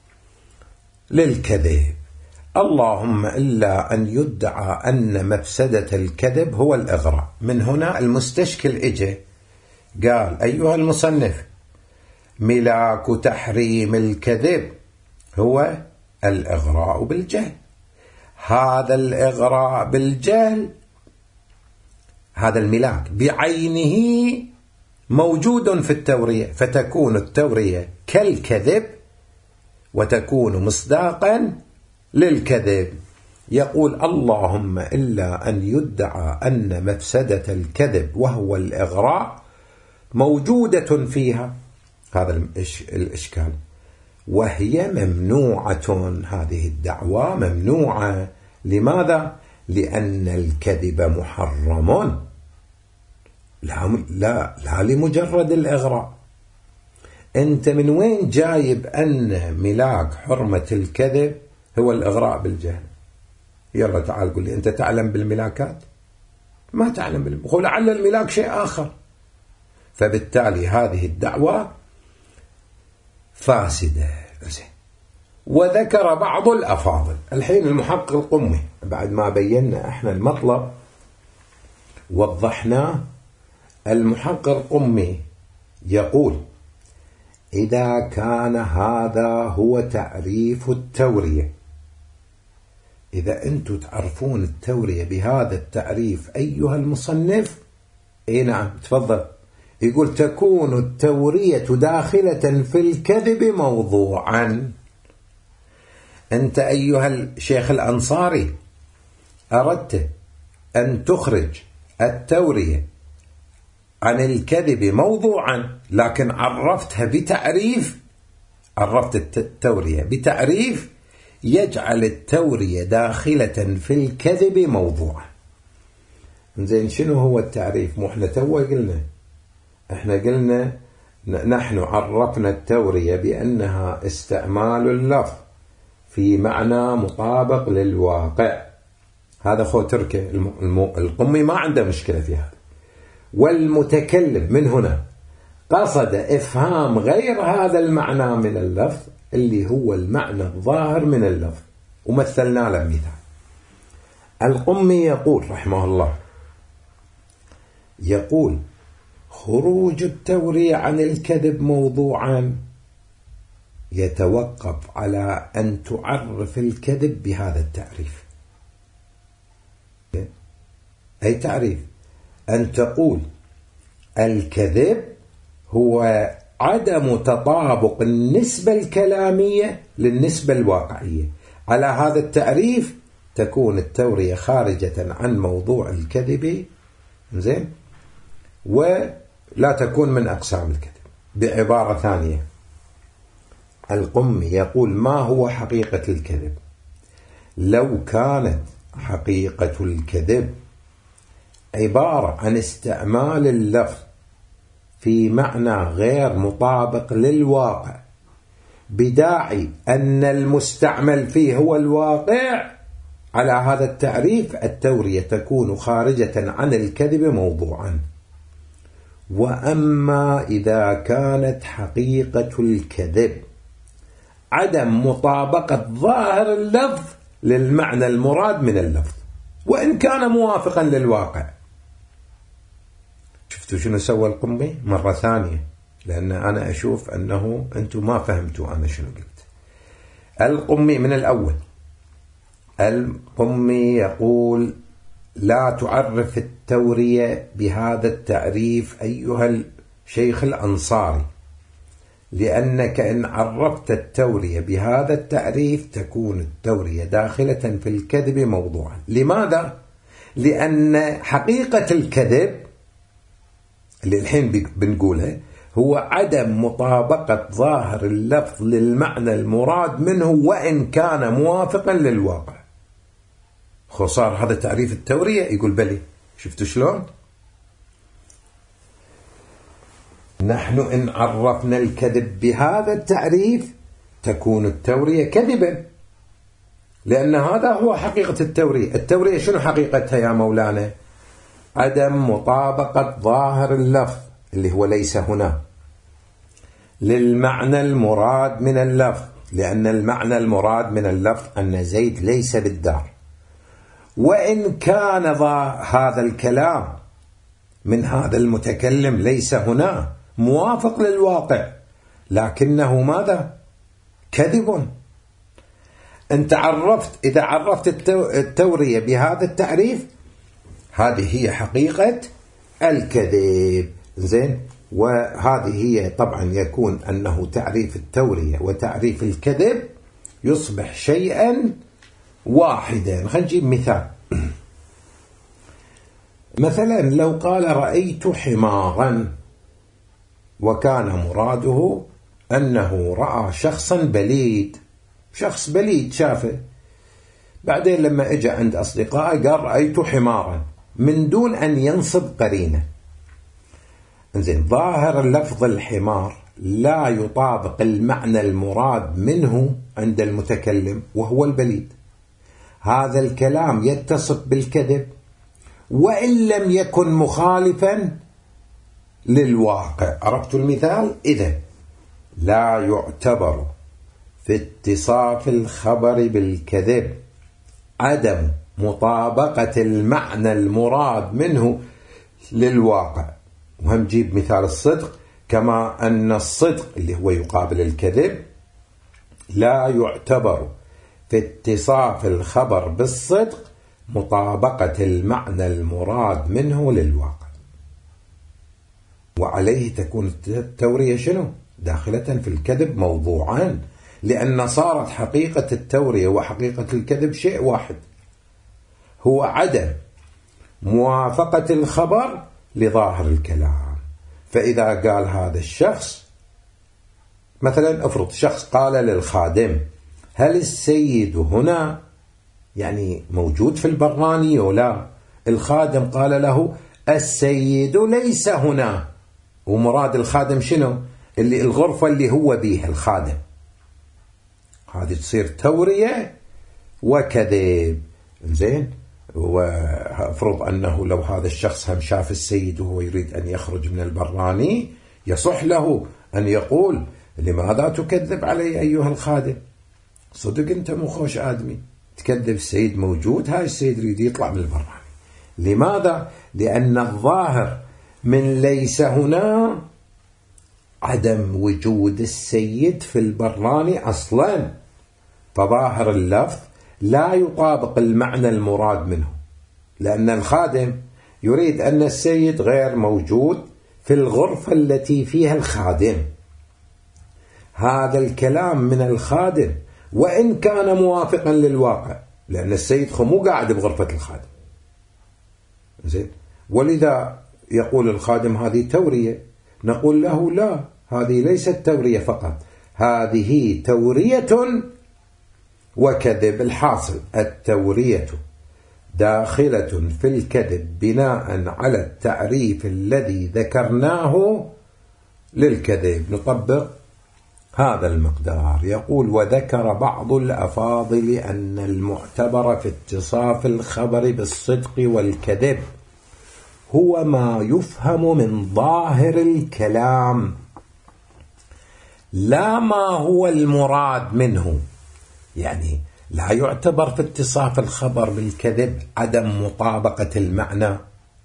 Speaker 1: للكذب. اللهم إلا أن يدعى أن مفسدة الكذب هو الإغراء. من هنا المستشكل إجي قال: أيها المصنف، ملاك تحريم الكذب هو الإغراء بالجهل. هذا الإغراء بالجهل، هذا الملاك بعينه موجود في التورية، فتكون التورية كالكذب وتكون مصداقا للكذب. يقول: اللهم إلا أن يدعى أن مفسدة الكذب وهو الإغراء موجودة فيها، هذا الإشكال، وهي ممنوعة. هذه الدعوة ممنوعة. لماذا؟ لأن الكذب محرم، لا لمجرد الإغراء. أنت من وين جايب أن ملاك حرمة الكذب هو الإغراء بالجهل؟ يلا تعال قل لي، أنت تعلم بالملاكات؟ ما تعلم بالملاكات، ولعل الملاك شيء آخر. فبالتالي هذه الدعوة فاسدة. وذكر بعض الأفاضل. الحين المحقق القمي بعد ما بينا احنا المطلب وضحناه، المحقق القمي يقول: إذا كان هذا هو تعريف التورية، إذا أنتم تعرفون التورية بهذا التعريف أيها المصنف، نعم تفضل. يقول: تكون التورية داخلة في الكذب موضوعا. أنت أيها الشيخ الأنصاري أردت أن تخرج التورية عن الكذب موضوعا، لكن عرفتها بتعريف، عرفت التورية بتعريف يجعل التورية داخلة في الكذب موضوعا. زين، شنو هو التعريف؟ مو احنا تو قلنا، احنا قلنا نحن عرفنا التورية بأنها استعمال اللفظ في معنى مطابق للواقع. هذا خو تركه القمي ما عنده مشكلة في هذا. والمتكلم من هنا قصد إفهام غير هذا المعنى من اللفظ اللي هو المعنى الظاهر من اللفظ، ومثلنا له مثال. القمي يقول رحمه الله، يقول: خروج التورية عن الكذب موضوعا يتوقف على أن تعرف الكذب بهذا التعريف. أي تعريف؟ أن تقول الكذب هو عدم تطابق النسبة الكلامية للنسبة الواقعية. على هذا التعريف تكون التورية خارجة عن موضوع الكذب، زين، ولا تكون من أقسام الكذب. بعبارة ثانية، القمي يقول: ما هو حقيقة الكذب؟ لو كانت حقيقة الكذب عبارة عن استعمال اللفظ في معنى غير مطابق للواقع بداعي أن المستعمل فيه هو الواقع، على هذا التعريف التورية تكون خارجة عن الكذب موضوعا. وأما إذا كانت حقيقة الكذب عدم مطابقة ظاهر اللفظ للمعنى المراد من اللفظ وإن كان موافقا للواقع. شفتوا شنو سوى القمي؟ مرة ثانية، لأن أنا أشوف أنه أنتم ما فهمتوا أنا شنو قلت. القمي من الأول، القمي يقول: لا تعرف التورية بهذا التعريف أيها الشيخ الأنصاري، لأنك إن عرفت التورية بهذا التعريف تكون التورية داخلة في الكذب موضوعا. لماذا؟ لأن حقيقة الكذب اللي الحين بنقولها هو عدم مطابقة ظاهر اللفظ للمعنى المراد منه وإن كان موافقا للواقع. خصار هذا تعريف التورية؟ يقول بلي. شفتوا شلون؟ نحن إن عرفنا الكذب بهذا التعريف تكون التورية كذبا، لأن هذا هو حقيقة التورية. التورية شنو حقيقتها يا مولانا؟ عدم مطابقة ظاهر اللفظ اللي هو ليس هنا للمعنى المراد من اللفظ، لأن المعنى المراد من اللفظ أن زيد ليس بالدار، وإن كان هذا الكلام من هذا المتكلم ليس هنا موافق للواقع، لكنه ماذا؟ كذب. أنت إذا عرفت التورية بهذا التعريف هذه هي حقيقة الكذب، زين. وهذه هي طبعا يكون أنه تعريف التورية وتعريف الكذب يصبح شيئا واحدا. خلينا نجيب مثال. مثلا لو قال: رأيت حمارا، وكان مراده أنه رأى شخصا بليد، شخص بليد شافه، بعدين لما اجى عند أصدقائه قال: رأيت حمارا، من دون أن ينصب قرينة. إنزين، ظاهر لفظ الحمار لا يطابق المعنى المراد منه عند المتكلم وهو البليد. هذا الكلام يتصف بالكذب وإن لم يكن مخالفا للواقع. عرفتوا المثال؟ إذا لا يعتبر في اتصاف الخبر بالكذب عدم مطابقة المعنى المراد منه للواقع. وهم نجيب مثال الصدق، كما أن الصدق اللي هو يقابل الكذب لا يعتبر في اتصاف الخبر بالصدق مطابقة المعنى المراد منه للواقع. وعليه تكون التورية شنو؟ داخلة في الكذب موضوعان، لأن صارت حقيقة التورية وحقيقة الكذب شيء واحد، هو عدم موافقة الخبر لظاهر الكلام. فإذا قال هذا الشخص مثلا، افرض شخص قال للخادم: هل السيد هنا؟ يعني موجود في البراني ولا؟ الخادم قال له: السيد ليس هنا. ومراد الخادم شنو؟ اللي الغرفة اللي هو بيها الخادم. هذه تصير تورية وكذب. زين، وأفرض أنه لو هذا الشخص هم شاف السيد وهو يريد أن يخرج من البراني يصح له أن يقول لماذا تكذب علي أيها الخادم؟ صدق أنت مو خوش آدمي، تكذب السيد موجود، هاي السيد يريد يطلع من البراني. لماذا؟ لأن الظاهر من ليس هنا عدم وجود السيد في البراني أصلا، فظاهر اللفظ لا يطابق المعنى المراد منه، لأن الخادم يريد أن السيد غير موجود في الغرفة التي فيها الخادم. هذا الكلام من الخادم وإن كان موافقا للواقع، لأن السيد مو قاعد بغرفة الخادم. زين، ولذا يقول الخادم هذه تورية، نقول له لا، هذه ليست تورية فقط، هذه تورية وكذب. الحاصل التورية داخلة في الكذب بناء على التعريف الذي ذكرناه للكذب. نطبق هذا المقدار. يقول: وذكر بعض الأفاضل أن المعتبر في اتصاف الخبر بالصدق والكذب هو ما يفهم من ظاهر الكلام لا ما هو المراد منه. يعني لا يعتبر في اتصاف الخبر بالكذب عدم مطابقة المعنى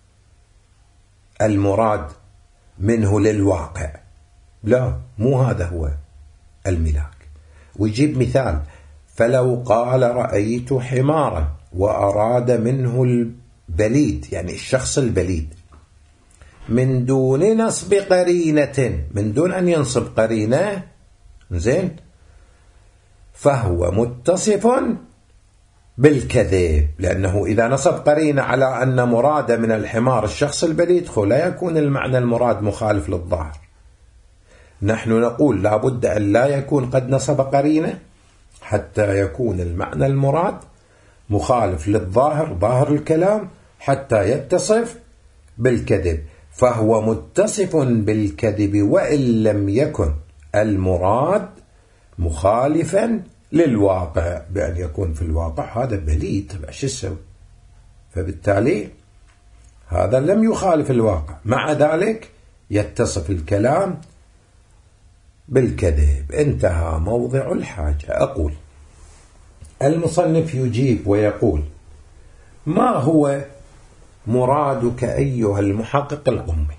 Speaker 1: المراد منه للواقع، لا، مو هذا هو الملاك. ويجيب مثال: فلو قال رأيت حمارا وأراد منه البليد، يعني الشخص البليد، من دون نصب قرينة، من دون أن ينصب قرينة، زين، فهو متصف بالكذب، لأنه إذا نصب قرينة على أن مراد من الحمار الشخص البليد لا يكون المعنى المراد مخالف للظاهر. نحن نقول لا بد أن لا يكون قد نصب قرينة حتى يكون المعنى المراد مخالف للظاهر، ظاهر الكلام، حتى يتصف بالكذب. فهو متصف بالكذب وإن لم يكن المراد مخالفا للواقع، بأن يكون في الواقع هذا بليد، شو يسوي؟ فبالتالي هذا لم يخالف الواقع، مع ذلك يتصف الكلام بالكذب. انتهى موضع الحاجة. أقول: المصنف يجيب ويقول: ما هو مرادك أيها المحقق القمي؟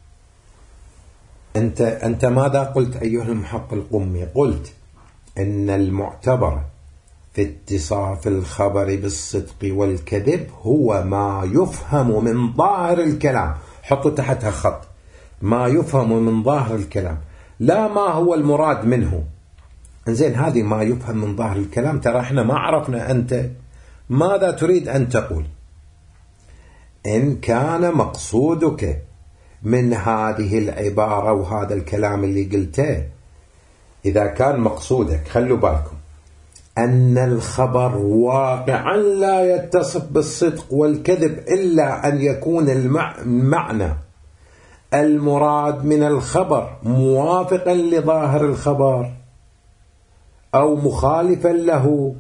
Speaker 1: أنت ماذا قلت أيها المحقق القمي؟ قلت إن المعتبر في اتصاف الخبر بالصدق والكذب هو ما يفهم من ظاهر الكلام. حطوا تحتها خط: ما يفهم من ظاهر الكلام، لا ما هو المراد منه. زين، هذه ما يفهم من ظاهر الكلام، ترى احنا ما عرفنا أنت ماذا تريد أن تقول. إن كان مقصودك من هذه العبارة وهذا الكلام اللي قلته، إذا كان مقصودك، خلوا بالكم، أن الخبر واقعا لا يتصف بالصدق والكذب إلا أن يكون المعنى المراد من الخبر موافقا لظاهر الخبر أو مخالفا له،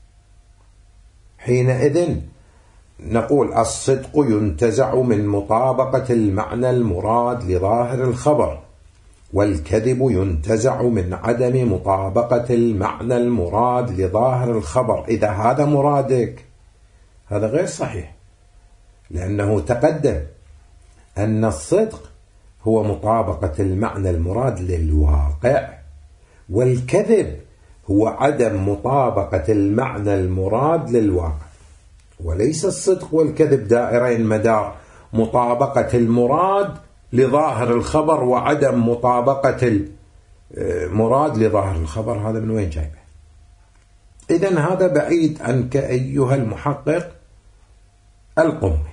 Speaker 1: حينئذ نقول الصدق ينتزع من مطابقة المعنى المراد لظاهر الخبر، والكذب ينتزع من عدم مطابقة المعنى المراد لظاهر الخبر. إذا هذا مرادك، هذا غير صحيح، لأنه تقدم أن الصدق هو مطابقة المعنى المراد للواقع، والكذب هو عدم مطابقة المعنى المراد للواقع، وليس الصدق والكذب دائرين مدار مطابقة المراد لظاهر الخبر وعدم مطابقة المراد لظاهر الخبر. هذا من وين جايبه؟ إذن هذا بعيد عنك أيها المحقق القمي.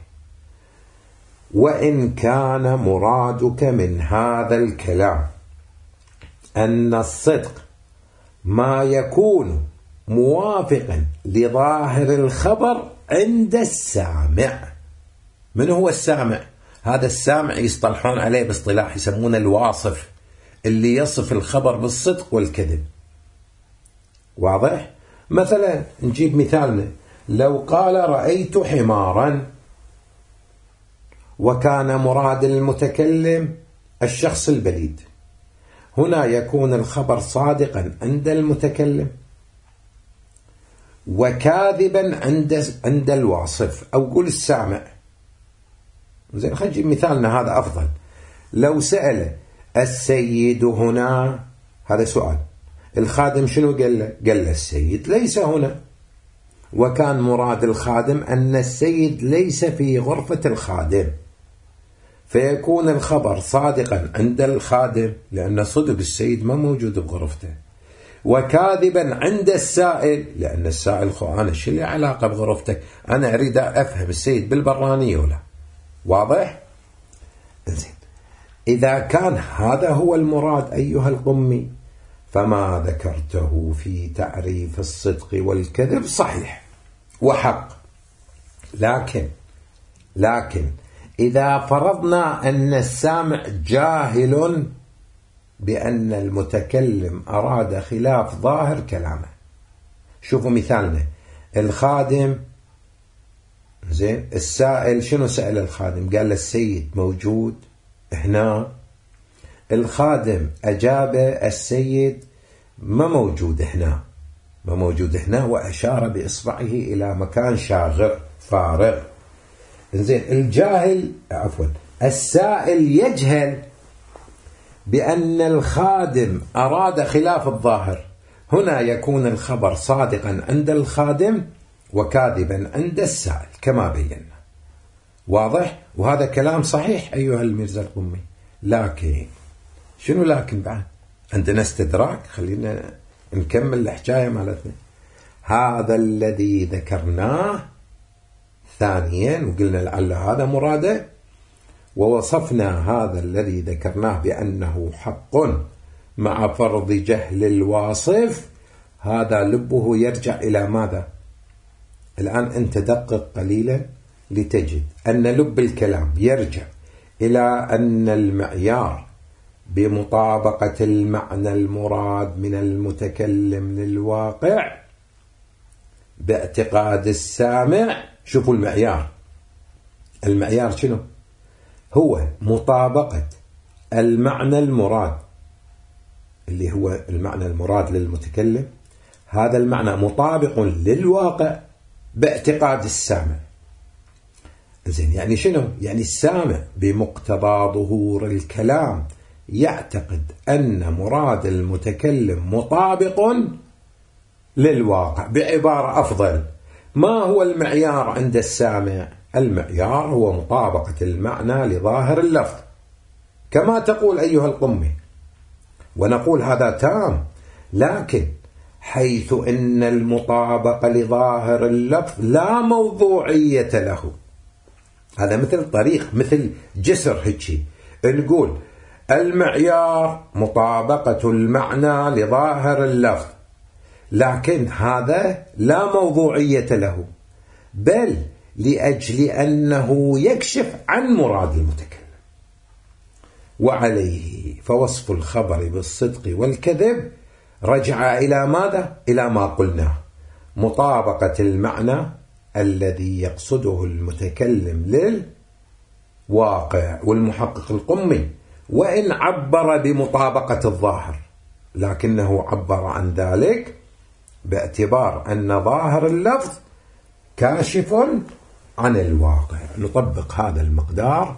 Speaker 1: وإن كان مرادك من هذا الكلام أن الصدق ما يكون موافقا لظاهر الخبر عند السامع. من هو السامع؟ هذا السامع يصطلحون عليه باصطلاح يسمونه الواصف، اللي يصف الخبر بالصدق والكذب. واضح؟ مثلا نجيب مثالنا: لو قال رأيت حمارا وكان مراد المتكلم الشخص البليد، هنا يكون الخبر صادقا عند المتكلم وكاذبا عند الواصف أو قول السامع. زين، خلينا نجيب مثالنا هذا أفضل. لو سأل السيد هنا، هذا سؤال، الخادم شنو قال له؟ قال له السيد ليس هنا، وكان مراد الخادم أن السيد ليس في غرفة الخادم، فيكون الخبر صادقا عند الخادم لأن صدق السيد ما موجود بغرفته، وكاذبا عند السائل لأن السائل أنا شو لي علاقة بغرفتك، أنا أريد أفهم السيد بالبرانية ولا. واضح؟ زين، إذا كان هذا هو المراد أيها القمي فما ذكرته في تعريف الصدق والكذب صحيح وحق، لكن إذا فرضنا أن السامع جاهل بأن المتكلم أراد خلاف ظاهر كلامه. شوفوا مثالنا، الخادم، زين، السائل شنو سأل الخادم؟ قال السيد موجود هنا، الخادم أجاب السيد ما موجود هنا، وأشار بإصبعه إلى مكان شاغر فارغ. زين، السائل يجهل بأن الخادم أراد خلاف الظاهر، هنا يكون الخبر صادقا عند الخادم وكاذبا عند السائل كما بينا. واضح؟ وهذا كلام صحيح أيها الميرزا القمي. لكن شنو لكن بعد؟ عندنا استدراك، خلينا نكمل الحكاية مالتنا. هذا الذي ذكرناه ثانيا وقلنا لعل هذا مراده، ووصفنا هذا الذي ذكرناه بأنه حق مع فرض جهل الواصف، هذا لبه يرجع إلى ماذا؟ الآن أنت دقق قليلا لتجد أن لب الكلام يرجع إلى أن المعيار بمطابقة المعنى المراد من المتكلم للواقع باعتقاد السامع. شوفوا المعيار شنو؟ هو مطابقة المعنى المراد، اللي هو المعنى المراد للمتكلم، هذا المعنى مطابق للواقع باعتقاد السامع. زين، يعني شنو؟ يعني السامع بمقتضى ظهور الكلام يعتقد أن مراد المتكلم مطابق للواقع. بعبارة أفضل، ما هو المعيار عند السامع؟ المعيار هو مطابقة المعنى لظاهر اللفظ كما تقول أيها القمي، ونقول هذا تام، لكن حيث إن المطابقة لظاهر اللفظ لا موضوعية له. هذا مثل طريق، مثل جسر هيك، نقول المعيار مطابقة المعنى لظاهر اللفظ، لكن هذا لا موضوعية له، بل لأجل أنه يكشف عن مراد المتكلم. وعليه فوصف الخبر بالصدق والكذب رجع إلى ماذا؟ إلى ما قلناه، مطابقة المعنى الذي يقصده المتكلم للواقع. والمحقق القمي وإن عبر بمطابقة الظاهر لكنه عبر عن ذلك باعتبار أن ظاهر اللفظ كاشف عن الواقع. نطبق هذا المقدار،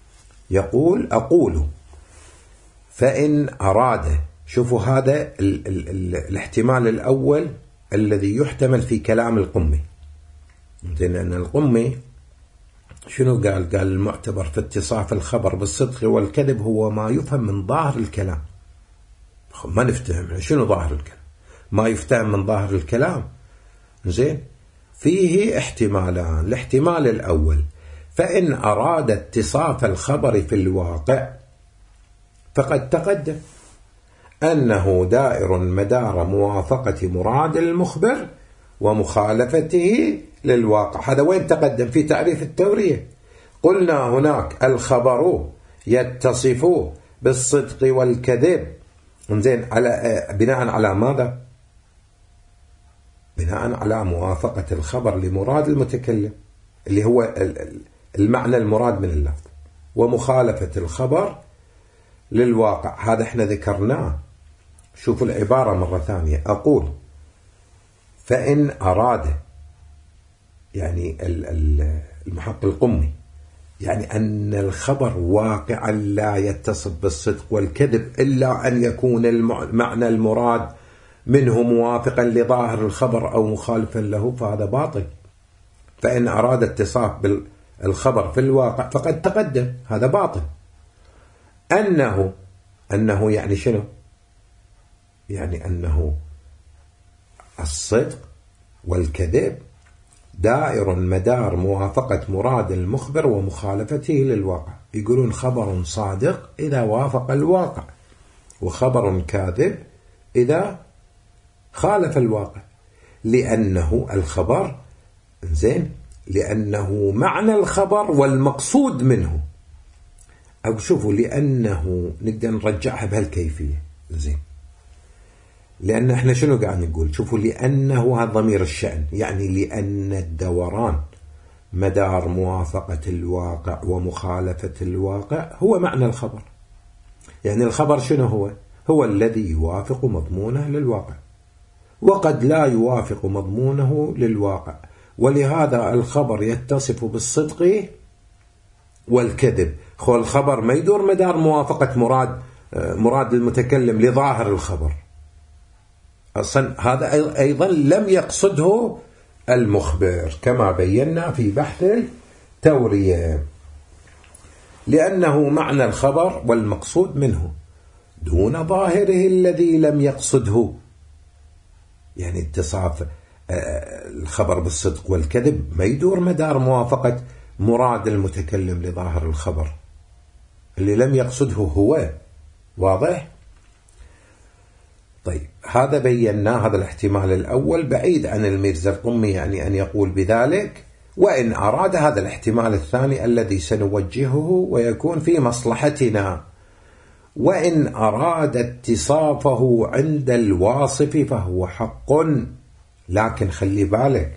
Speaker 1: أقول فإن أراد، شوفوا هذا الاحتمال الأول الذي يحتمل في كلام القمي. لأن القمي شنو قال المعتبر في اتصاف الخبر بالصدق والكذب هو ما يفهم من ظاهر الكلام. ما نفتهم شنو ظاهر الكلام، ما يفتهم من ظاهر الكلام. زين، فيه احتمالان. الاحتمال الأول، فإن أراد اتصاف الخبر في الواقع فقد تقدم أنه دائر مدار موافقة مراد المخبر ومخالفته للواقع. هذا وين تقدم؟ في تعريف التورية قلنا هناك الخبر يتصف بالصدق والكذب. زين، على بناء على ماذا؟ بناء على موافقة الخبر لمراد المتكلم اللي هو المعنى المراد من اللفظ، ومخالفة الخبر للواقع. هذا احنا ذكرناه. شوفوا العبارة مرة ثانية. أقول فإن أراد، يعني المحقق القمي، يعني أن الخبر واقعا لا يتصف بالصدق والكذب إلا أن يكون المعنى المراد منه موافقا لظاهر الخبر أو مخالفا له، فهذا باطل. فإن أراد اتصاف بالخبر في الواقع فقد تقدم، هذا باطل. أنه يعني شنو؟ يعني أنه الصدق والكذب دائر مدار موافقة مراد المخبر ومخالفته للواقع. يقولون خبر صادق إذا وافق الواقع، وخبر كاذب إذا خالف الواقع، لأنه الخبر زين، لأنه معنى الخبر والمقصود منه. أو شوفوا، لأنه نقدر نرجعها بهالكيفية زين، لأن احنا شنو قاعد نقول؟ شوفوا، لأنه هذا ضمير الشأن، يعني لأن الدوران مدار موافقة الواقع ومخالفة الواقع هو معنى الخبر. يعني الخبر شنو هو الذي يوافق مضمونه للواقع، وقد لا يوافق مضمونه للواقع، ولهذا الخبر يتصف بالصدق والكذب. الخبر ما يدور مدار موافقة مراد المتكلم لظاهر الخبر، أصلا هذا أيضا لم يقصده المخبر كما بينا في بحث التورية، لأنه معنى الخبر والمقصود منه دون ظاهره الذي لم يقصده. يعني اتصاف الخبر بالصدق والكذب ما يدور مدار موافقة مراد المتكلم لظاهر الخبر اللي لم يقصده هو. واضح؟ طيب، هذا بيناه، هذا الاحتمال الأول بعيد عن الميرزا القمي، يعني أن يقول بذلك. وإن أراد، هذا الاحتمال الثاني الذي سنوجهه ويكون في مصلحتنا. وإن أراد اتصافه عند الواصف فهو حق، لكن خلي بالك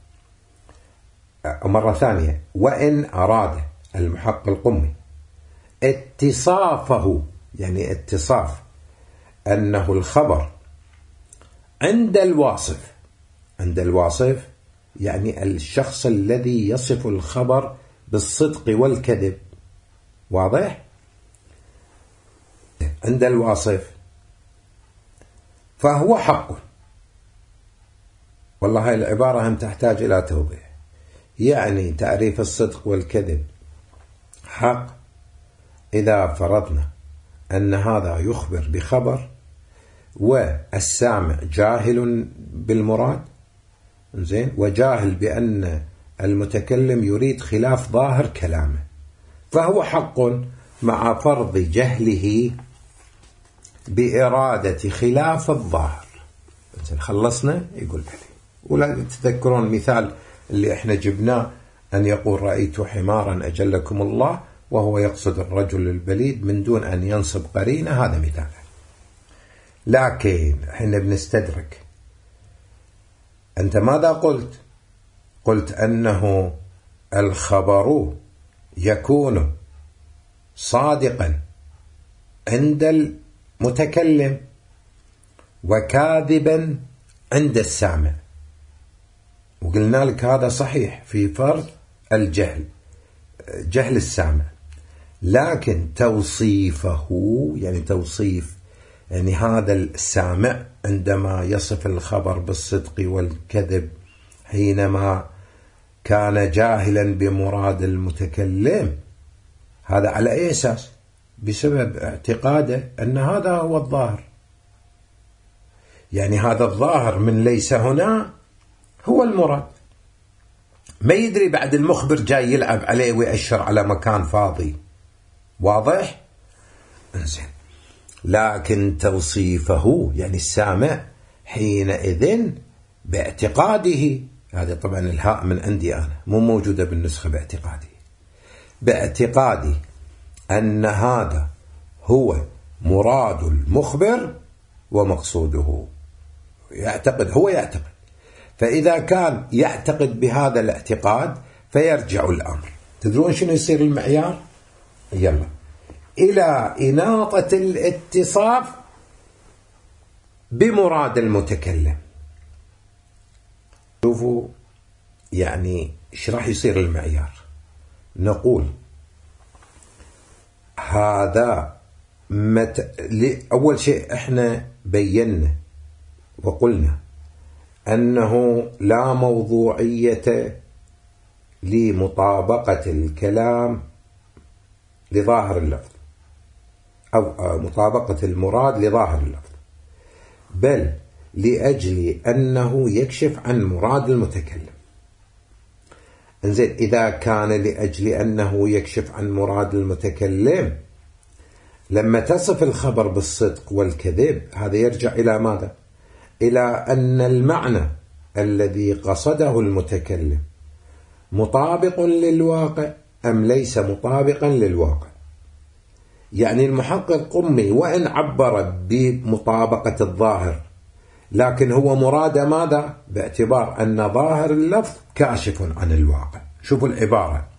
Speaker 1: مرة ثانية. وإن أراد المحقق القمي اتصافه، يعني اتصاف أنه الخبر عند الواصف، عند الواصف يعني الشخص الذي يصف الخبر بالصدق والكذب. واضح؟ عند الواصف فهو حق. والله هاي العبارة هم تحتاج إلى توضيح. يعني تعريف الصدق والكذب حق إذا فرضنا أن هذا يخبر بخبر والسامع جاهل بالمراد، زين، وجاهل بأن المتكلم يريد خلاف ظاهر كلامه، فهو حق مع فرض جهله بإرادة خلاف الظاهر. خلصنا؟ يقول عليه. ولا تذكرون المثال اللي احنا جبناه، أن يقول رأيت حمارا أجلكم الله وهو يقصد الرجل البليد من دون أن ينصب قرينة. هذا مثال. لكن احنا بنستدرك. أنت ماذا قلت؟ قلت أنه الخبر يكون صادقا عند المتكلم وكاذبا عند السامع، وقلنا لك هذا صحيح في فرض الجهل، جهل السامع. لكن توصيفه، يعني توصيف يعني هذا السامع عندما يصف الخبر بالصدق والكذب حينما كان جاهلا بمراد المتكلم، هذا على أي أساس؟ بسبب اعتقاده أن هذا هو الظاهر. يعني هذا الظاهر من ليس هنا هو المراد. ما يدري بعد المخبر جاي يلعب عليه ويأشر على مكان فاضي. واضح؟ انزين. لكن توصيفه يعني السامع حينئذ باعتقاده، هذا طبعا الهاء من عندي أنا مو موجودة بالنسخة، باعتقادي أن هذا هو مراد المخبر ومقصوده. هو يعتقد. فإذا كان يعتقد بهذا الاعتقاد فيرجع الأمر. تدرون شنو يصير المعيار؟ يلا، إلى إناطة الاتصاف بمراد المتكلم. شوفوا يعني ايش راح يصير المعيار. نقول هذا أول شيء احنا بينا وقلنا أنه لا موضوعية لمطابقة الكلام لظاهر اللفظ أو مطابقة المراد لظاهر اللفظ، بل لأجل أنه يكشف عن مراد المتكلم. انزين، إذا كان لأجل أنه يكشف عن مراد المتكلم، لما تصف الخبر بالصدق والكذب هذا يرجع إلى ماذا؟ إلى أن المعنى الذي قصده المتكلم مطابق للواقع أم ليس مطابقا للواقع. يعني المحقق قمي وإن عبر بمطابقة الظاهر، لكن هو مراد ماذا؟ باعتبار أن ظاهر اللفظ كاشف عن الواقع. شوفوا العبارة: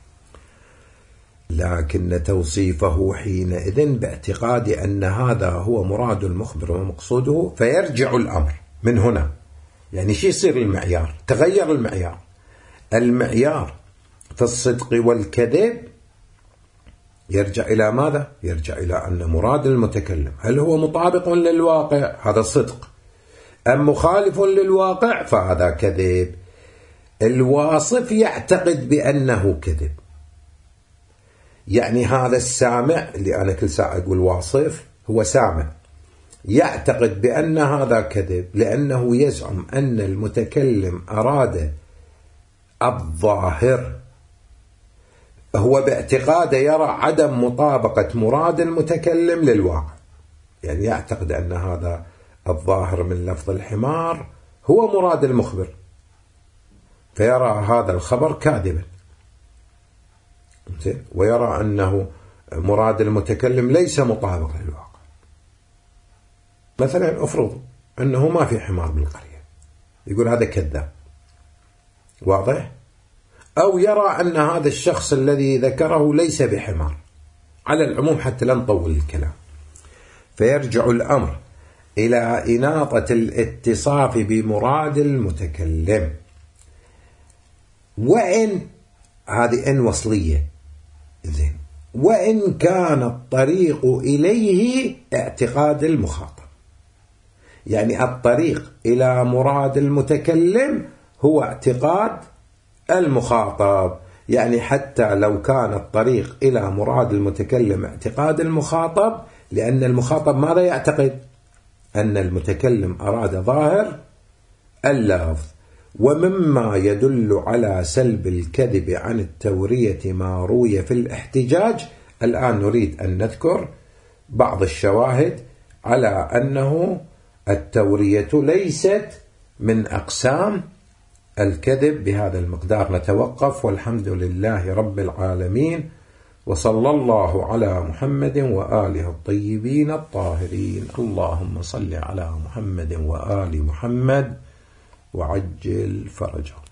Speaker 1: لكن توصيفه حينئذ باعتقاد أن هذا هو مراد المخبر ومقصوده، فيرجع الأمر من هنا. يعني شو يصير المعيار؟ تغير المعيار. المعيار في الصدق والكذب يرجع إلى ماذا؟ يرجع إلى أن مراد المتكلم هل هو مطابق للواقع، هذا صدق، أم مخالف للواقع، فهذا كذب. الواصف يعتقد بأنه كذب. يعني هذا السامع اللي أنا كل ساعة أقول واصف، هو سامع يعتقد بأن هذا كذب، لأنه يزعم أن المتكلم أراد الظاهر. هو باعتقاده يرى عدم مطابقة مراد المتكلم للواقع. يعني يعتقد أن هذا الظاهر من لفظ الحمار هو مراد المخبر، فيرى هذا الخبر كاذبا، ويرى أنه مراد المتكلم ليس مطابق للواقع. مثلا افرض أنه ما في حمار بالقرية، يقول هذا كذاب، واضح؟ أو يرى أن هذا الشخص الذي ذكره ليس بحمار. على العموم حتى لا نطول الكلام، فيرجع الأمر إلى إناطة الاتصاف بمراد المتكلم. وإن هذه إن وصلية، زين، وإن كان الطريق إليه اعتقاد المخاطب. يعني الطريق إلى مراد المتكلم هو اعتقاد المخاطب. يعني حتى لو كان الطريق إلى مراد المتكلم اعتقاد المخاطب، لأن المخاطب ماذا يعتقد؟ أن المتكلم أراد ظاهر اللفظ. ومما يدل على سلب الكذب عن التورية ما روي في الاحتجاج. الآن نريد أن نذكر بعض الشواهد على أنه التورية ليست من أقسام الكذب بهذا المقدار. نتوقف، والحمد لله رب العالمين، وصلى الله على محمد وآله الطيبين الطاهرين. اللهم صل على محمد وآل محمد وعجل فرجهم.